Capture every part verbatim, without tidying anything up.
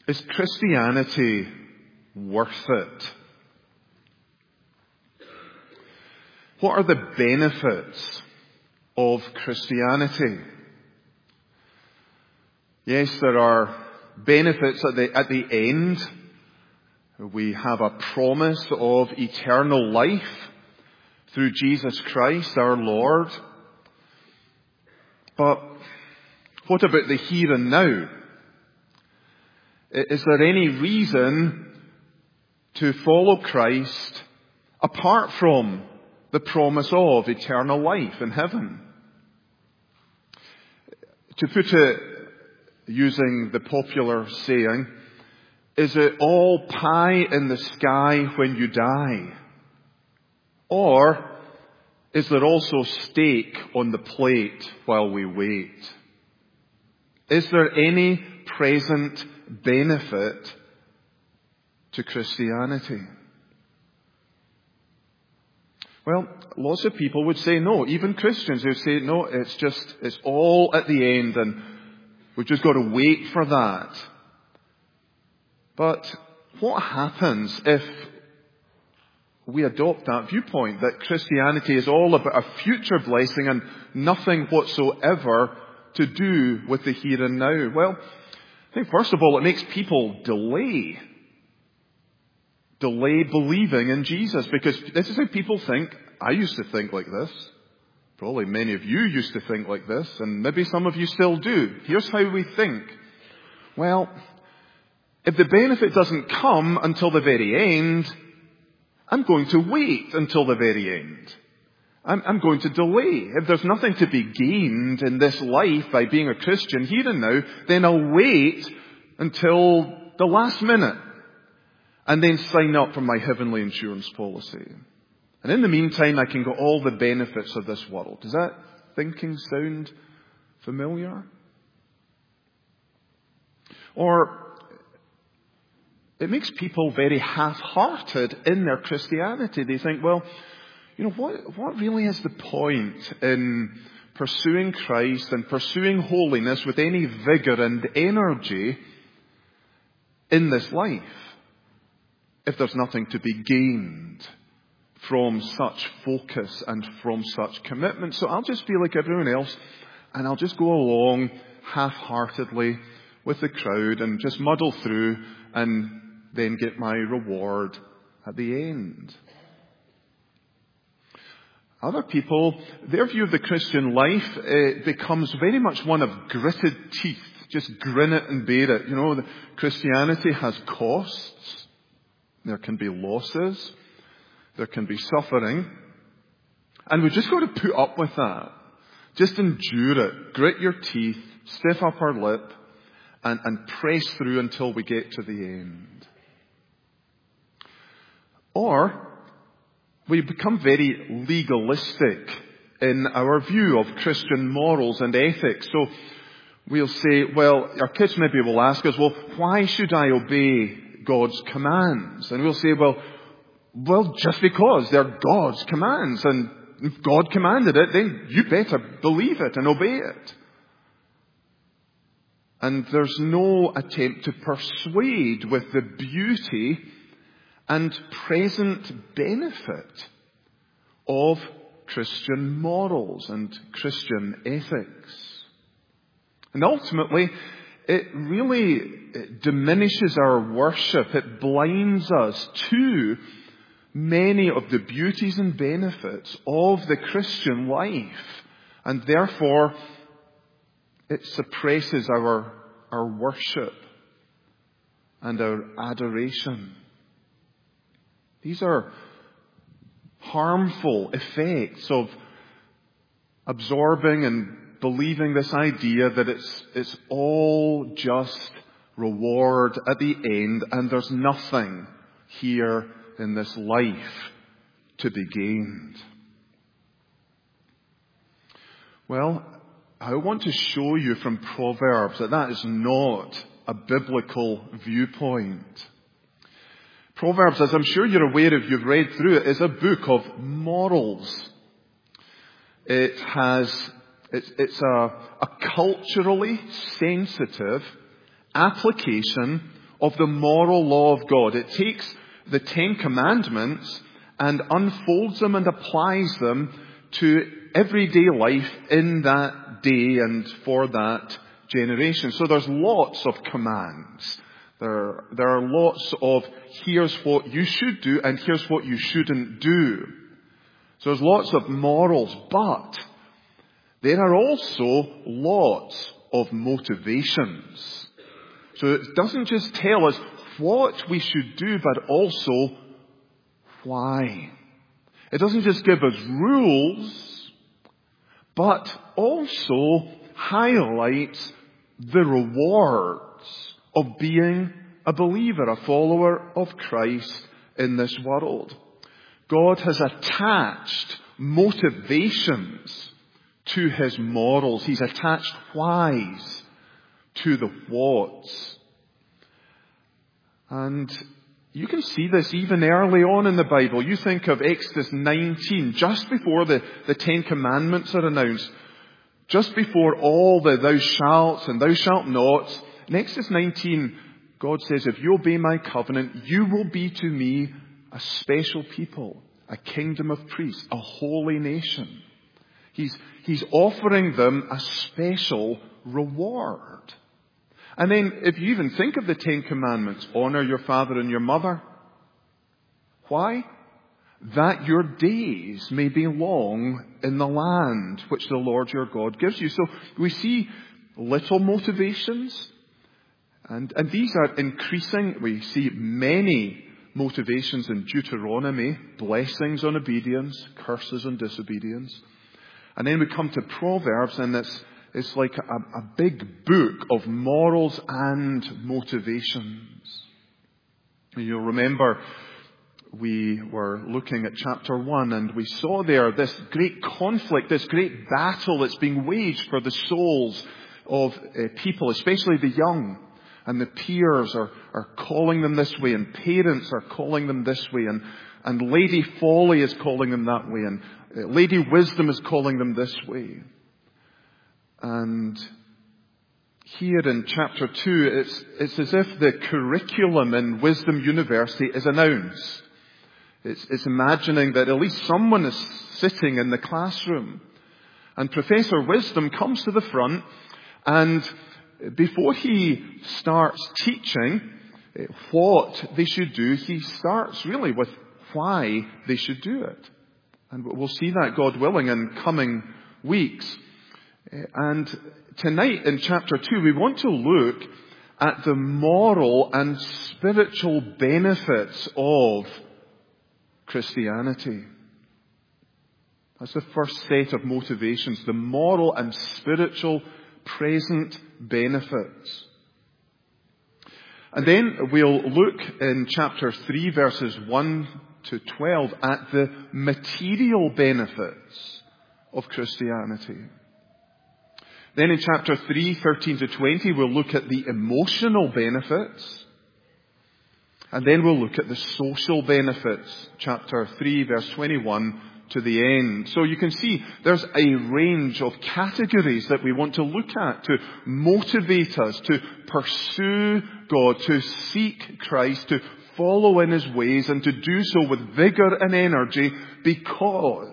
Is Christianity worth it? What are the benefits of Christianity? Yes, there are benefits at the, at the end. We have a promise of eternal life through Jesus Christ, our Lord. But what about the here and now? Is there any reason to follow Christ apart from the promise of eternal life in heaven? To put it using the popular saying, is it all pie in the sky when you die? Or is there also steak on the plate while we wait? Is there any present benefit to Christianity? Well, lots of people would say no. Even Christians would say no, it's just, it's all at the end and we've just got to wait for that. But what happens if we adopt that viewpoint, that Christianity is all about a future blessing and nothing whatsoever to do with the here and now? Well, I think first of all, it makes people delay. Delay believing in Jesus, because this is how people think. I used to think like this. Probably many of you used to think like this, and maybe some of you still do. Here's how we think. Well, if the benefit doesn't come until the very end, I'm going to wait until the very end. I'm, I'm going to delay. If there's nothing to be gained in this life by being a Christian here and now, then I'll wait until the last minute and then sign up for my heavenly insurance policy. And in the meantime, I can get all the benefits of this world. Does that thinking sound familiar? Or it makes people very half-hearted in their Christianity. They think, well, you know, what, what really is the point in pursuing Christ and pursuing holiness with any vigor and energy in this life if there's nothing to be gained from such focus and from such commitment? So I'll just feel like everyone else and I'll just go along half-heartedly with the crowd and just muddle through and then get my reward at the end. Other people, their view of the Christian life uh, becomes very much one of gritted teeth. Just grin it and bear it. You know, the Christianity has costs. There can be losses. There can be suffering. And we've just got to put up with that. Just endure it. Grit your teeth. Stiff up our lip. And, and press through until we get to the end. Or we become very legalistic in our view of Christian morals and ethics. So we'll say, well, our kids maybe will ask us, well, why should I obey God's commands? And we'll say, well, well, just because they're God's commands. And if God commanded it, then you better believe it and obey it. And there's no attempt to persuade with the beauty and present benefit of Christian morals and Christian ethics. And ultimately, it really diminishes our worship. It blinds us to many of the beauties and benefits of the Christian life. And therefore, it suppresses our, our worship and our adoration. These are harmful effects of absorbing and believing this idea that it's, it's all just reward at the end and there's nothing here in this life to be gained. Well, I want to show you from Proverbs that that is not a biblical viewpoint. Proverbs, as I'm sure you're aware if you've read through it, is a book of morals. It has, it's, it's a, a culturally sensitive application of the moral law of God. It takes the Ten Commandments and unfolds them and applies them to everyday life in that day and for that generation. So there's lots of commands. There, there are lots of here's what you should do and here's what you shouldn't do. So there's lots of morals, but there are also lots of motivations. So it doesn't just tell us what we should do, but also why. It doesn't just give us rules, but also highlights the rewards of being a believer, a follower of Christ in this world. God has attached motivations to his morals. He's attached whys to the whats. And you can see this even early on in the Bible. You think of Exodus nineteen, just before the, the Ten Commandments are announced, just before all the thou shalt and thou shalt not. In Exodus nineteen, God says, if you obey my covenant, you will be to me a special people, a kingdom of priests, a holy nation. He's, he's offering them a special reward. And then if you even think of the Ten Commandments, honor your father and your mother. Why? That your days may be long in the land which the Lord your God gives you. So we see little motivations. And, and these are increasing. We see many motivations in Deuteronomy. Blessings on obedience, curses on disobedience. And then we come to Proverbs, and it's, it's like a, a big book of morals and motivations. You'll remember we were looking at chapter one, and we saw there this great conflict, this great battle that's being waged for the souls of uh, people, especially the young. And the peers are, are calling them this way, and parents are calling them this way, and, and Lady Folly is calling them that way, and uh, Lady Wisdom is calling them this way. And here in chapter two, it's, it's as if the curriculum in Wisdom University is announced. It's, it's imagining that at least someone is sitting in the classroom. And Professor Wisdom comes to the front, and before he starts teaching what they should do, he starts really with why they should do it. And we'll see that, God willing, in coming weeks. And tonight in chapter two, we want to look at the moral and spiritual benefits of Christianity. That's the first set of motivations, the moral and spiritual present benefits. And then we'll look in chapter three, verses one to twelve, at the material benefits of Christianity. Then in chapter three, thirteen to twenty, we'll look at the emotional benefits. And then we'll look at the social benefits, chapter three, verse twenty-one to the end. So you can see there's a range of categories that we want to look at to motivate us to pursue God, to seek Christ, to follow in his ways, and to do so with vigor and energy because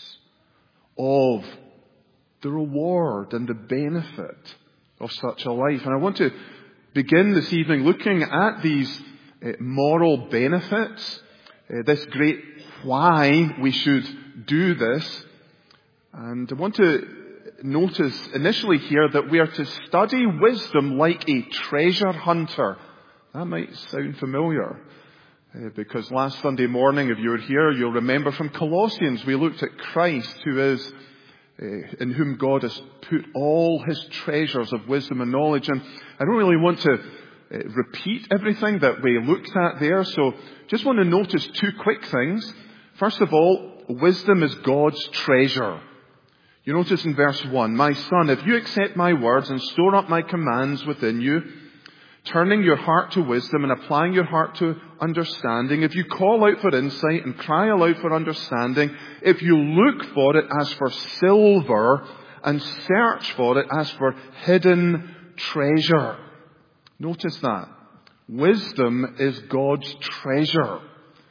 of the reward and the benefit of such a life. And I want to begin this evening looking at these uh, moral benefits, uh, this great why we should do this. And I want to notice initially here that we are to study wisdom like a treasure hunter. That might sound familiar, uh, because last Sunday morning, if you were here, you'll remember from Colossians, we looked at Christ, who is uh, in whom God has put all his treasures of wisdom and knowledge. And I don't really want to uh, repeat everything that we looked at there, so just want to notice two quick things. First of all, wisdom is God's treasure. You notice in verse one, my son, if you accept my words and store up my commands within you, turning your heart to wisdom and applying your heart to understanding, if you call out for insight and cry aloud for understanding, if you look for it as for silver and search for it as for hidden treasure. Notice that. Wisdom is God's treasure.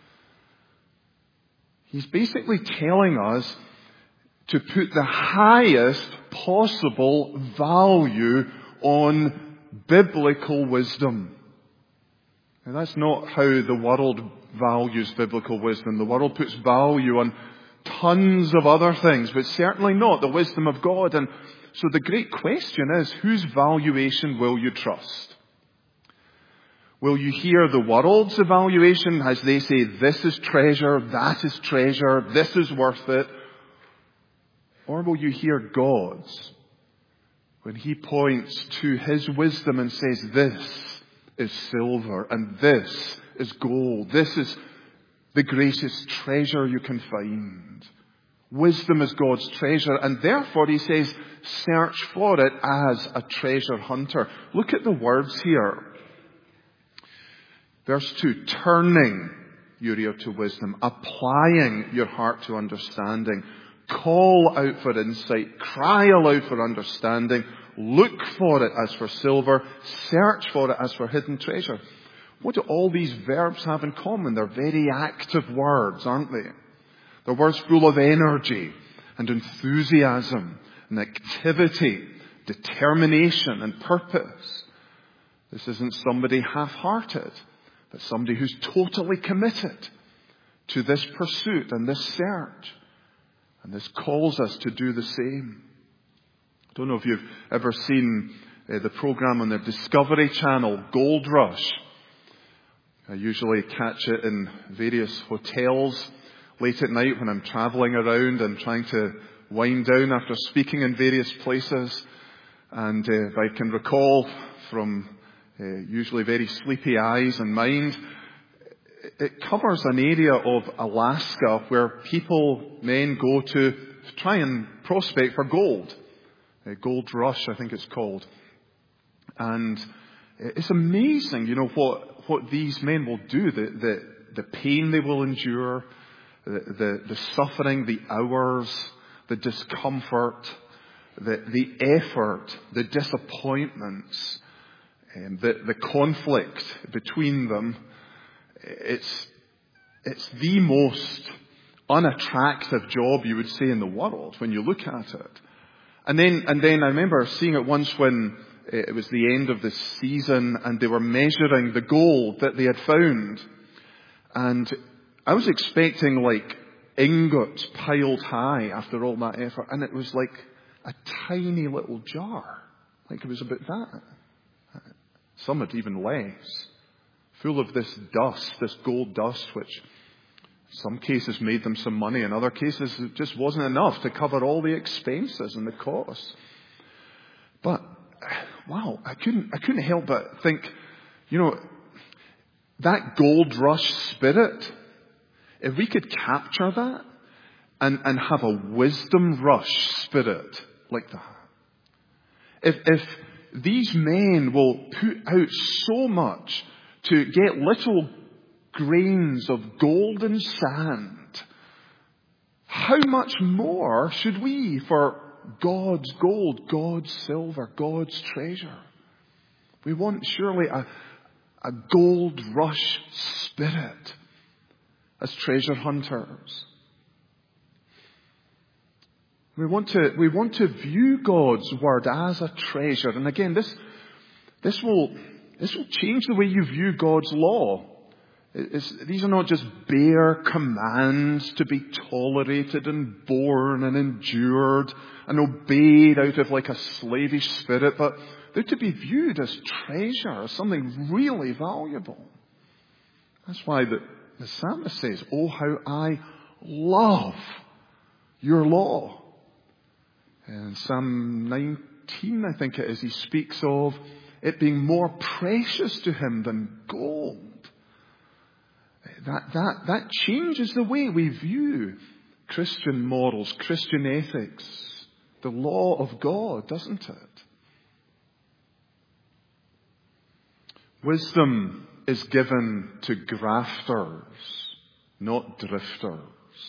He's basically telling us to put the highest possible value on biblical wisdom. And that's not how the world values biblical wisdom. The world puts value on tons of other things, but certainly not the wisdom of God. And so the great question is, whose valuation will you trust? Will you hear the world's evaluation as they say, this is treasure, that is treasure, this is worth it? Or will you hear God's when He points to His wisdom and says, this is silver and this is gold. This is the greatest treasure you can find. Wisdom is God's treasure, and therefore He says, search for it as a treasure hunter. Look at the words here. Verse two, turning your ear to wisdom, applying your heart to understanding. Call out for insight, cry aloud for understanding, look for it as for silver, search for it as for hidden treasure. What do all these verbs have in common? They're very active words, aren't they? They're words full of energy and enthusiasm and activity, determination and purpose. This isn't somebody half-hearted, but somebody who's totally committed to this pursuit and this search. And this calls us to do the same. I don't know if you've ever seen uh, the program on the Discovery Channel, Gold Rush. I usually catch it in various hotels late at night when I'm traveling around and trying to wind down after speaking in various places. And uh, if I can recall from uh, usually very sleepy eyes and mind, it covers an area of Alaska where people, men, go to, to try and prospect for gold. Uh, Gold Rush, I think it's called. And it's amazing, you know, what, what these men will do, the, the, the pain they will endure, the, the, the suffering, the hours, the discomfort, the, the effort, the disappointments, and the, the conflict between them. It's, it's the most unattractive job you would say in the world when you look at it. And then, and then I remember seeing it once when it was the end of the season and they were measuring the gold that they had found. And I was expecting like ingots piled high after all that effort. And it was like a tiny little jar. Like it was about that. Some had even less. Full of this dust, this gold dust, which in some cases made them some money. In other cases, it just wasn't enough to cover all the expenses and the costs. But, wow, I couldn't, I couldn't help but think, you know, that gold rush spirit, if we could capture that and, and have a wisdom rush spirit like that. If, if these men will put out so much to get little grains of golden sand, how much more should we for God's gold, God's silver, God's treasure? We want surely a, a gold rush spirit as treasure hunters. We want to, we want to view God's word as a treasure. And again, this, this will, this will change the way you view God's law. It's, these are not just bare commands to be tolerated and borne and endured and obeyed out of like a slavish spirit, but they're to be viewed as treasure, as something really valuable. That's why the, the psalmist says, "Oh, how I love your law." In Psalm nineteen, I think it is, he speaks of it being more precious to him than gold. That, that, that changes the way we view Christian morals, Christian ethics, the law of God, doesn't it? Wisdom is given to grafters, not drifters.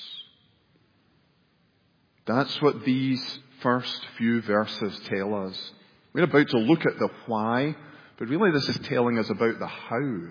That's what these first few verses tell us. We're about to look at the why, But really this is telling us about the how.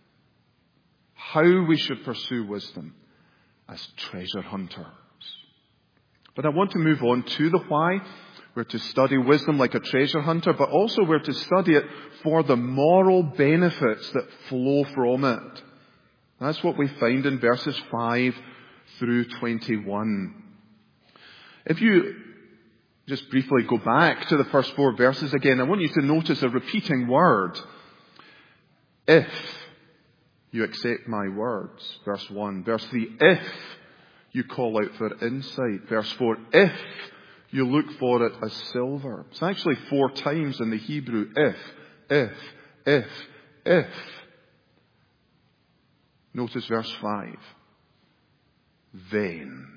How we should pursue wisdom as treasure hunters. But I want to move on to the why. We're to study wisdom like a treasure hunter, but also we're to study it for the moral benefits that flow from it. That's what we find in verses five through twenty-one. If you just briefly go back to the first four verses again, I want you to notice a repeating word. If you accept my words, verse one. Verse three, if you call out for insight. Verse four, if you look for it as silver. It's actually four times in the Hebrew. If, if, if, if. Notice verse five. Then.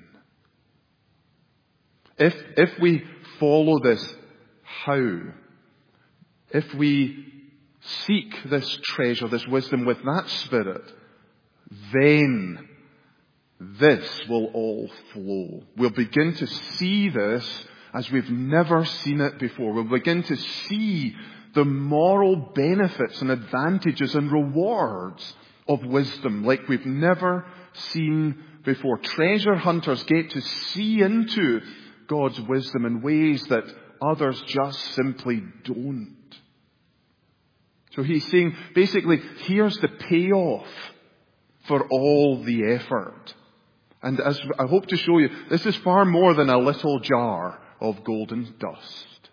If, if we follow this how, if we seek this treasure, this wisdom with that spirit, then this will all flow. We'll begin to see this as we've never seen it before. We'll begin to see the moral benefits and advantages and rewards of wisdom like we've never seen before. Treasure hunters get to see into God's wisdom in ways that others just simply don't. So he's saying, basically, here's the payoff for all the effort. And as I hope to show you, this is far more than a little jar of golden dust.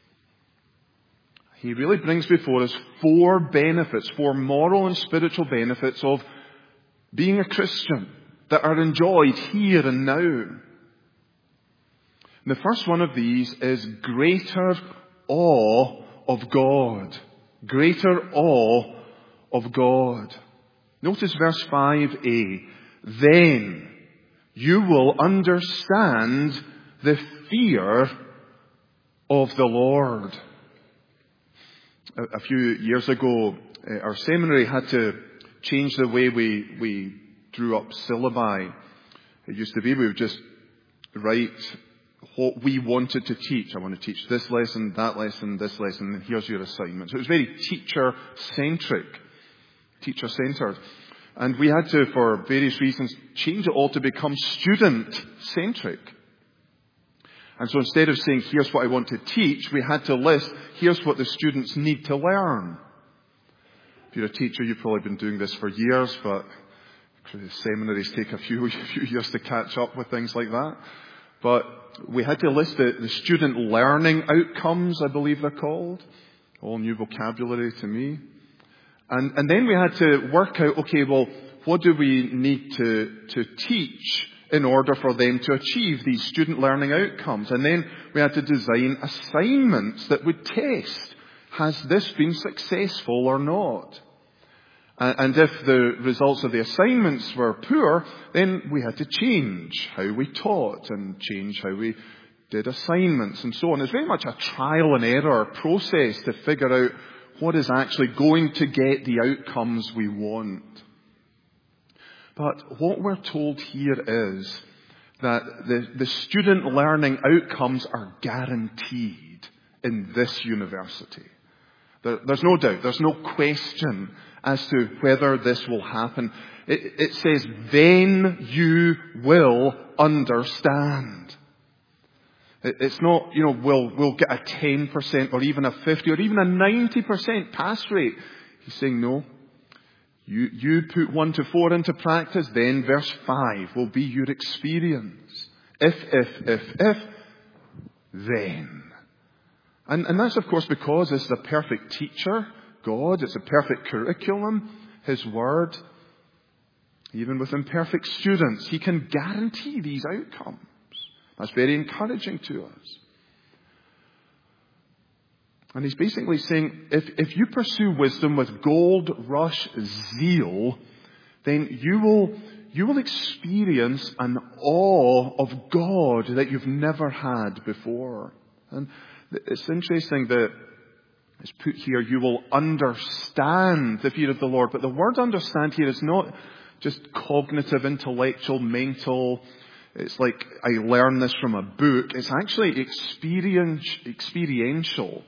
He really brings before us four benefits, four moral and spiritual benefits of being a Christian that are enjoyed here and now. The first one of these is greater awe of God. Greater awe of God. Notice verse five a. Then you will understand the fear of the Lord. A, a few years ago, our seminary had to change the way we, we drew up syllabi. It used to be we would just write what we wanted to teach. I want to teach this lesson, that lesson, this lesson, and here's your assignment. So it was very teacher-centric, teacher-centered. And we had to, for various reasons, change it all to become student-centric. And so instead of saying, here's what I want to teach, we had to list, here's what the students need to learn. If you're a teacher, you've probably been doing this for years, but seminaries take a few, a few years to catch up with things like that. But we had to list the, the student learning outcomes, I believe they're called. All new vocabulary to me. And, and then we had to work out, okay, well, what do we need to, to teach in order for them to achieve these student learning outcomes? And then we had to design assignments that would test, has this been successful or not? And if the results of the assignments were poor, then we had to change how we taught and change how we did assignments and so on. It's very much a trial and error process to figure out what is actually going to get the outcomes we want. But what we're told here is that the, the student learning outcomes are guaranteed in this university. There, there's no doubt, there's no question as to whether this will happen. It, it says, then you will understand. It, it's not, you know, we'll, we'll get a ten percent or even a fifty or even a ninety percent pass rate. He's saying, no. You, you put one to four into practice, then verse five will be your experience. If, if, if, if, then. And, and that's of course because it's the perfect teacher, God. It's a perfect curriculum, His Word. Even with imperfect students, He can guarantee these outcomes. That's very encouraging to us. And He's basically saying, if, if you pursue wisdom with gold rush zeal, then you will, you will experience an awe of God that you've never had before. And it's interesting that it's put here, you will understand the fear of the Lord. But the word understand here is not just cognitive, intellectual, mental. It's like I learned this from a book. It's actually experience, experiential.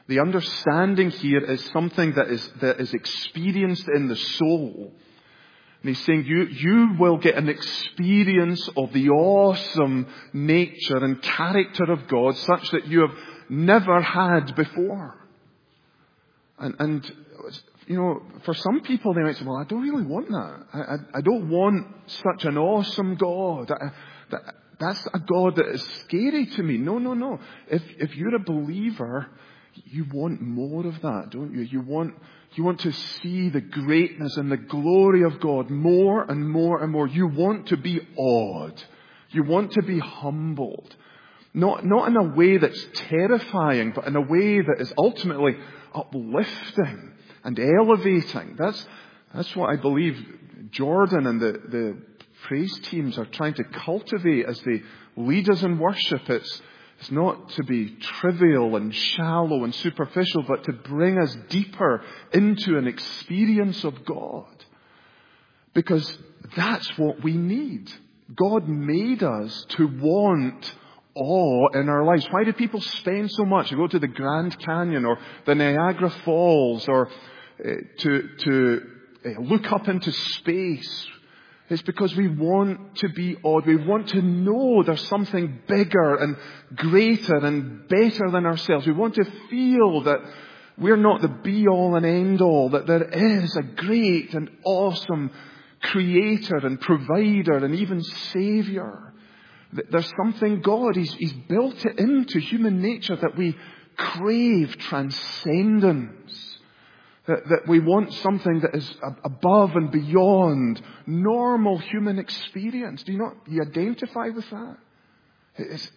The understanding here is something that is, that is experienced in the soul. And he's saying you, you will get an experience of the awesome nature and character of God such that you have never had before. And, and, you know, for some people they might say, well, I don't really want that. I, I, I don't want such an awesome God. I, that, that's a God that is scary to me. No, no, no. If, if you're a believer, you want more of that, don't you? You want, you want to see the greatness and the glory of God more and more and more. You want to be awed. You want to be humbled. Not, not in a way that's terrifying, but in a way that is ultimately uplifting and elevating. That's, that's what I believe Jordan and the, the praise teams are trying to cultivate as they lead us in worship. It's, it's not to be trivial and shallow and superficial, but to bring us deeper into an experience of God. Because that's what we need. God made us to want awe in our lives. Why do people spend so much to go to the Grand Canyon or the Niagara Falls or uh, to, to uh, look up into space? It's because we want to be awed. We want to know there's something bigger and greater and better than ourselves. We want to feel that we're not the be-all and end-all, that there is a great and awesome Creator and Provider and even Savior. There's something God, He's, He's built it into human nature that we crave transcendence. That, that we want something that is above and beyond normal human experience. Do you not you identify with that? It's,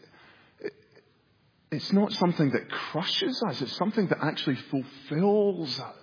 it's not something that crushes us. It's something that actually fulfills us.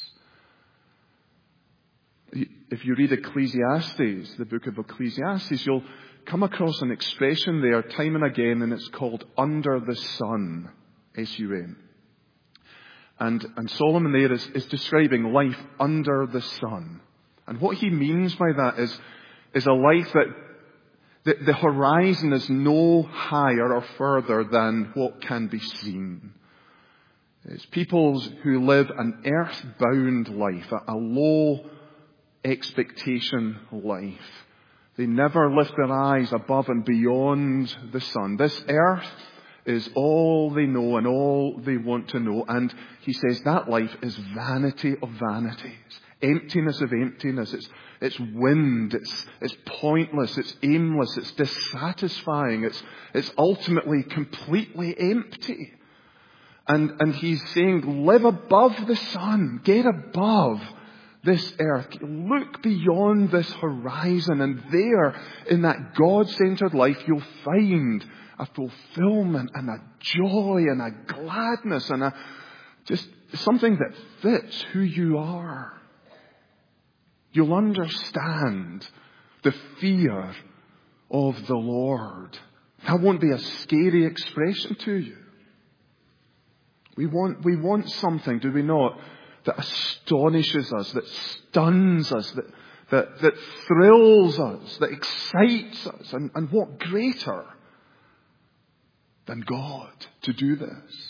If you read Ecclesiastes, the book of Ecclesiastes, you'll come across an expression there time and again, and it's called under the sun. S U N. And, and Solomon there is, is describing life under the sun. And what he means by that is, is a life that the, the horizon is no higher or further than what can be seen. It's people who live an earth-bound life, a, a low expectation life. They never lift their eyes above and beyond the sun. This earth is all they know and all they want to know. And he says that life is vanity of vanities, emptiness of emptiness. It's, it's wind. It's, it's pointless. It's aimless. It's dissatisfying. It's, it's ultimately completely empty. And, and he's saying, live above the sun. Get above this earth. Look beyond this horizon. And there, in that God-centered life, you'll find a fulfillment and a joy and a gladness and a just something that fits who you are. You'll understand the fear of the Lord. That won't be a scary expression to you. We want, we want something, do we not, that astonishes us, that stuns us, that, that, that thrills us, that excites us. And, and what greater than God to do this?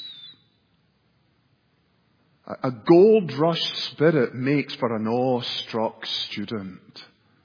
A gold rush spirit makes for an awe-struck student.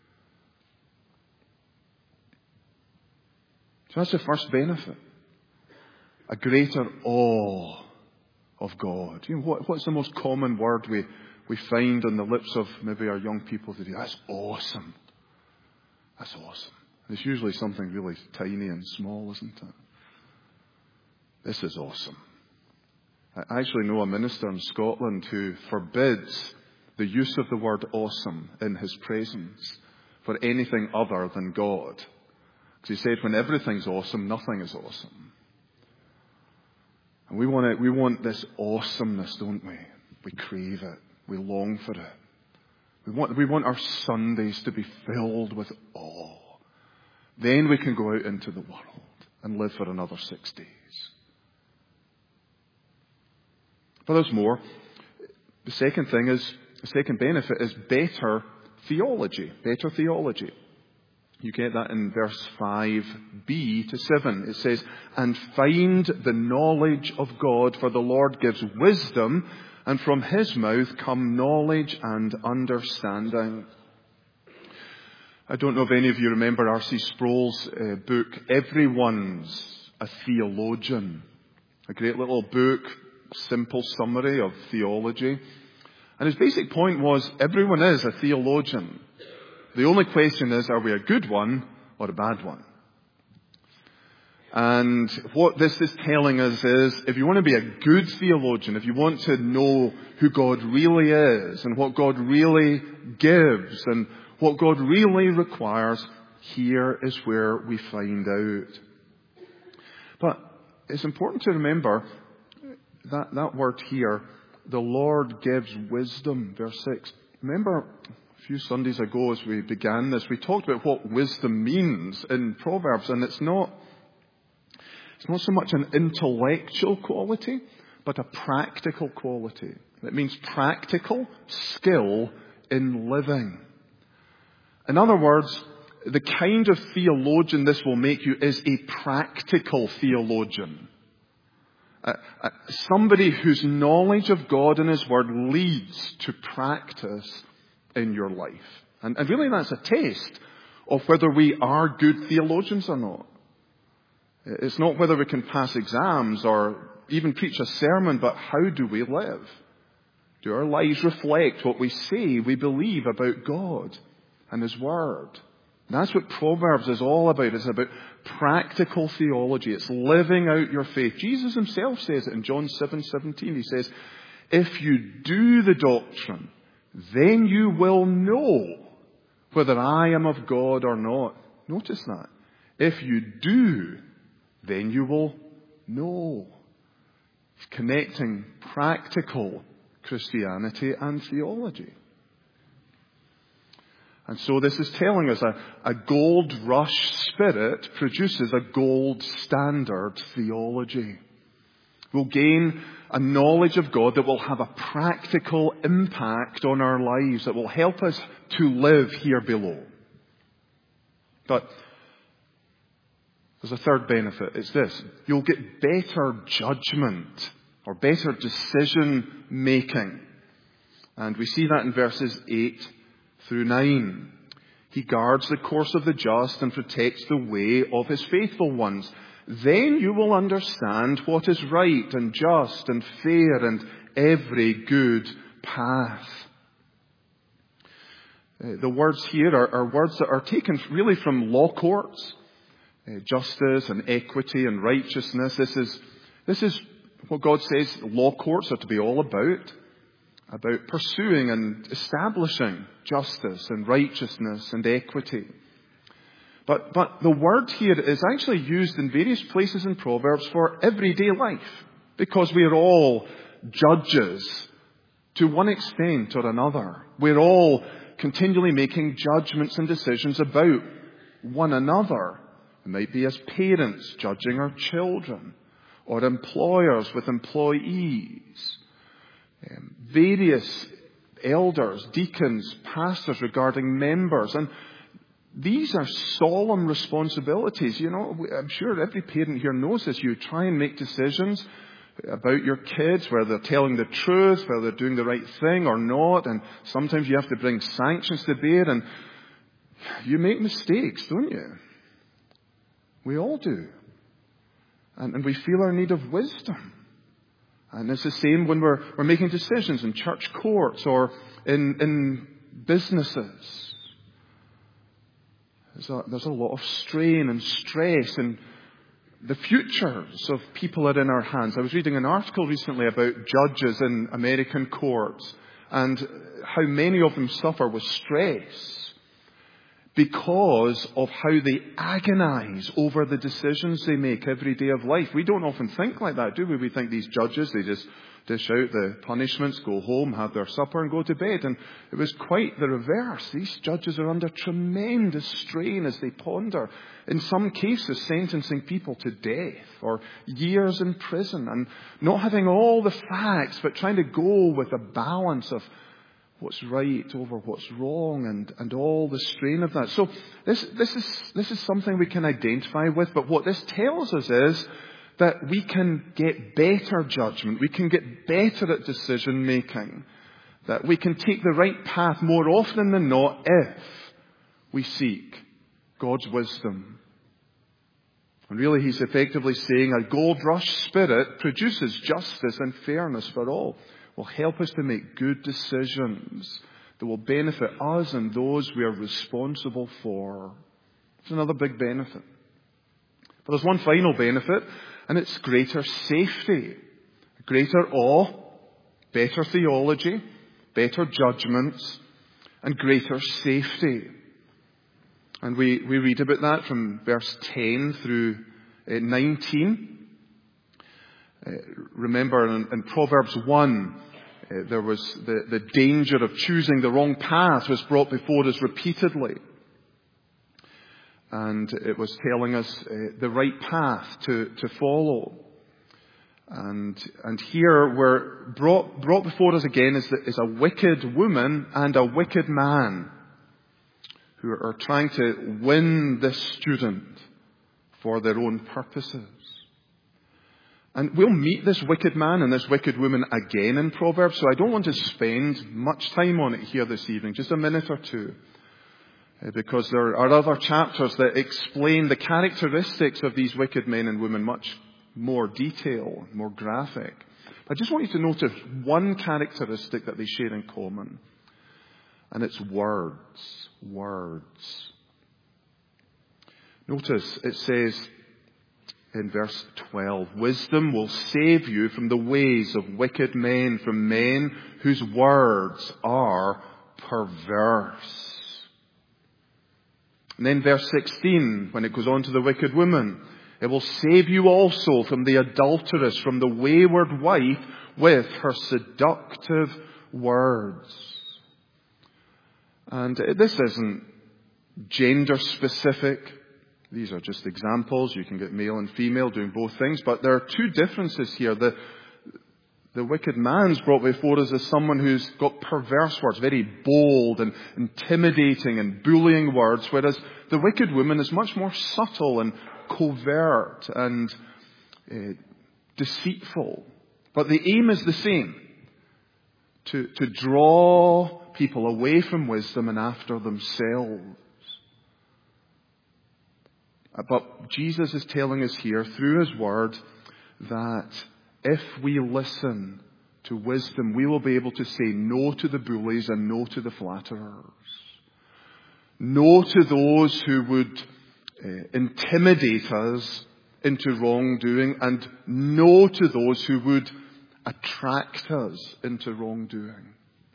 So that's the first benefit. A greater awe of God. You know, what, what's the most common word we, we find on the lips of maybe our young people today? That's awesome. That's awesome. It's usually something really tiny and small, isn't it? This is awesome. I actually know a minister in Scotland who forbids the use of the word awesome in his presence for anything other than God. Because he said when everything's awesome, nothing is awesome. And we want it, we want this awesomeness, don't we? We crave it. We long for it. We want, we want our Sundays to be filled with awe. Then we can go out into the world and live for another six days. But there's more. The second thing is, the second benefit is better theology. Better theology. You get that in verse five b to seven. It says, "And find the knowledge of God, for the Lord gives wisdom, and from his mouth come knowledge and understanding." I don't know if any of you remember R C Sproul's uh, book, Everyone's a Theologian. A great little book, simple summary of theology. And his basic point was, everyone is a theologian. The only question is, are we a good one or a bad one? And what this is telling us is, if you want to be a good theologian, if you want to know who God really is and what God really gives and what God really requires, here is where we find out. But it's important to remember that, that word here, the Lord gives wisdom, verse six. Remember a few Sundays ago as we began this, we talked about what wisdom means in Proverbs, and it's not, it's not so much an intellectual quality, but a practical quality. It means practical skill in living. In other words, the kind of theologian this will make you is a practical theologian. Uh, uh, somebody whose knowledge of God and His Word leads to practice in your life. And, and really that's a test of whether we are good theologians or not. It's not whether we can pass exams or even preach a sermon, but how do we live? Do our lives reflect what we say we believe about God and His Word? That's what Proverbs is all about. It's about practical theology. It's living out your faith. Jesus himself says it in John seven seventeen. He says, "If you do the doctrine, then you will know whether I am of God or not." Notice that. If you do, then you will know. It's connecting practical Christianity and theology. And so this is telling us a, a gold rush spirit produces a gold standard theology. We'll gain a knowledge of God that will have a practical impact on our lives, that will help us to live here below. But there's a third benefit. It's this. You'll get better judgment or better decision making. And we see that in verses eight through nine. He guards the course of the just and protects the way of his faithful ones. Then you will understand what is right and just and fair and every good path. Uh, the words here are, are words that are taken really from law courts. Uh, justice and equity and righteousness. This is, this is what God says law courts are to be all about. About pursuing and establishing justice and righteousness and equity. But, but the word here is actually used in various places in Proverbs for everyday life. Because we are all judges to one extent or another. We're all continually making judgments and decisions about one another. It might be as parents judging our children, or employers with employees. Um, various elders, deacons, pastors regarding members. And these are solemn responsibilities. You know, I'm sure every parent here knows this. You try and make decisions about your kids, whether they're telling the truth, whether they're doing the right thing or not. And sometimes you have to bring sanctions to bear. And you make mistakes, don't you? We all do. And, and we feel our need of wisdom. And it's the same when we're, we're making decisions in church courts or in, in businesses. There's a, there's a lot of strain and stress, and the futures of people are in our hands. I was reading an article recently about judges in American courts and how many of them suffer with stress because of how they agonize over the decisions they make every day of life. We don't often think like that, do we? We think these judges, they just dish out the punishments, go home, have their supper and go to bed. And it was quite the reverse. These judges are under tremendous strain as they ponder, in some cases sentencing people to death or years in prison, and not having all the facts, but trying to go with a balance of what's right over what's wrong, and, and all the strain of that. So this, this is, this is something we can identify with, but what this tells us is that we can get better judgment, we can get better at decision making, that we can take the right path more often than not if we seek God's wisdom. And really he's effectively saying a gold rush spirit produces justice and fairness for all. Will help us to make good decisions that will benefit us and those we are responsible for. It's another big benefit. But there's one final benefit, and it's greater safety, greater awe, better theology, better judgments, and greater safety. And we, we read about that from verse ten through uh, nineteen. Uh, remember in, in Proverbs one, uh, there was the, the danger of choosing the wrong path was brought before us repeatedly. And it was telling us uh, the right path to, to follow. And, and here we're brought, brought before us again is, the, is a wicked woman and a wicked man who are trying to win this student for their own purposes. And we'll meet this wicked man and this wicked woman again in Proverbs, so I don't want to spend much time on it here this evening, just a minute or two, because there are other chapters that explain the characteristics of these wicked men and women much more detail, more graphic. But I just want you to notice one characteristic that they share in common, and it's words. Words. Notice it says in verse twelve, wisdom will save you from the ways of wicked men, from men whose words are perverse. And then verse sixteen, when it goes on to the wicked woman, it will save you also from the adulteress, from the wayward wife with her seductive words. And this isn't gender specific. These are just examples. You can get male and female doing both things. But there are two differences here. The, the wicked man's brought before us as someone who's got perverse words, very bold and intimidating and bullying words, whereas the wicked woman is much more subtle and covert and uh, deceitful. But the aim is the same. To, to draw people away from wisdom and after themselves. But Jesus is telling us here through His Word that if we listen to wisdom, we will be able to say no to the bullies and no to the flatterers. No to those who would uh, intimidate us into wrongdoing, and no to those who would attract us into wrongdoing.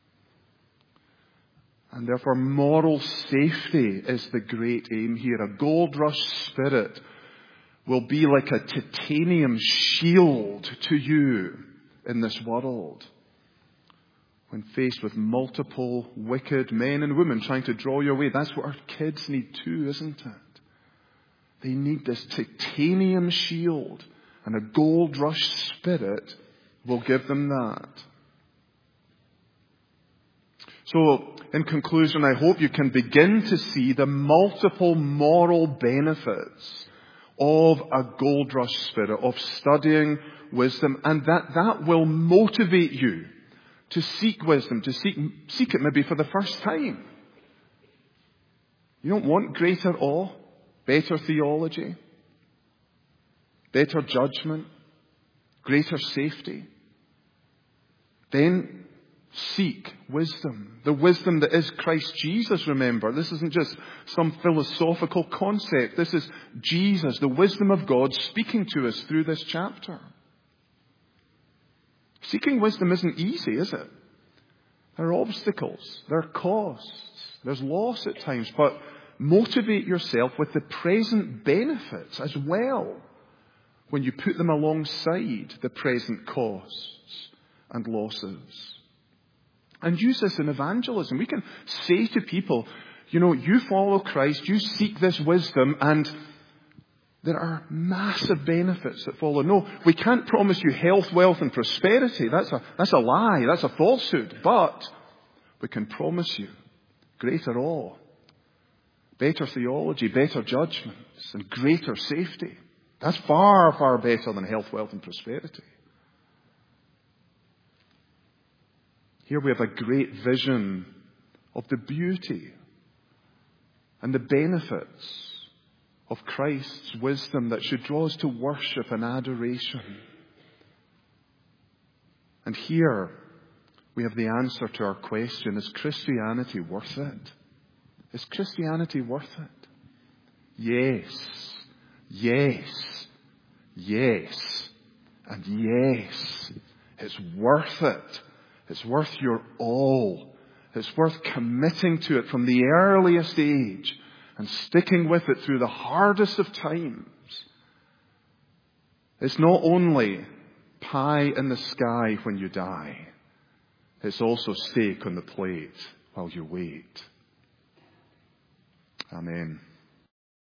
And therefore moral safety is the great aim here. A gold rush spirit will be like a titanium shield to you in this world when faced with multiple wicked men and women trying to draw you away. That's what our kids need too, isn't it? They need this titanium shield, and a gold rush spirit will give them that. So, in conclusion, I hope you can begin to see the multiple moral benefits of a gold rush spirit, of studying wisdom, and that that will motivate you to seek wisdom, to seek, seek it maybe for the first time. You don't want greater awe, better theology, better judgment, greater safety. Then seek wisdom. The wisdom that is Christ Jesus, remember. This isn't just some philosophical concept. This is Jesus, the wisdom of God, speaking to us through this chapter. Seeking wisdom isn't easy, is it? There are obstacles. There are costs. There's loss at times. But motivate yourself with the present benefits as well when you put them alongside the present costs and losses. And use this in evangelism. We can say to people, you know, you follow Christ, you seek this wisdom, and there are massive benefits that follow. No, we can't promise you health, wealth, and prosperity. That's a, that's a lie. That's a falsehood. But we can promise you greater awe, better theology, better judgments, and greater safety. That's far, far better than health, wealth, and prosperity. Here we have a great vision of the beauty and the benefits of Christ's wisdom that should draw us to worship and adoration. And here we have the answer to our question, is Christianity worth it? Is Christianity worth it? Yes, yes, yes, and yes. It's worth it. It's worth your all. It's worth committing to it from the earliest age and sticking with it through the hardest of times. It's not only pie in the sky when you die. It's also steak on the plate while you wait. Amen.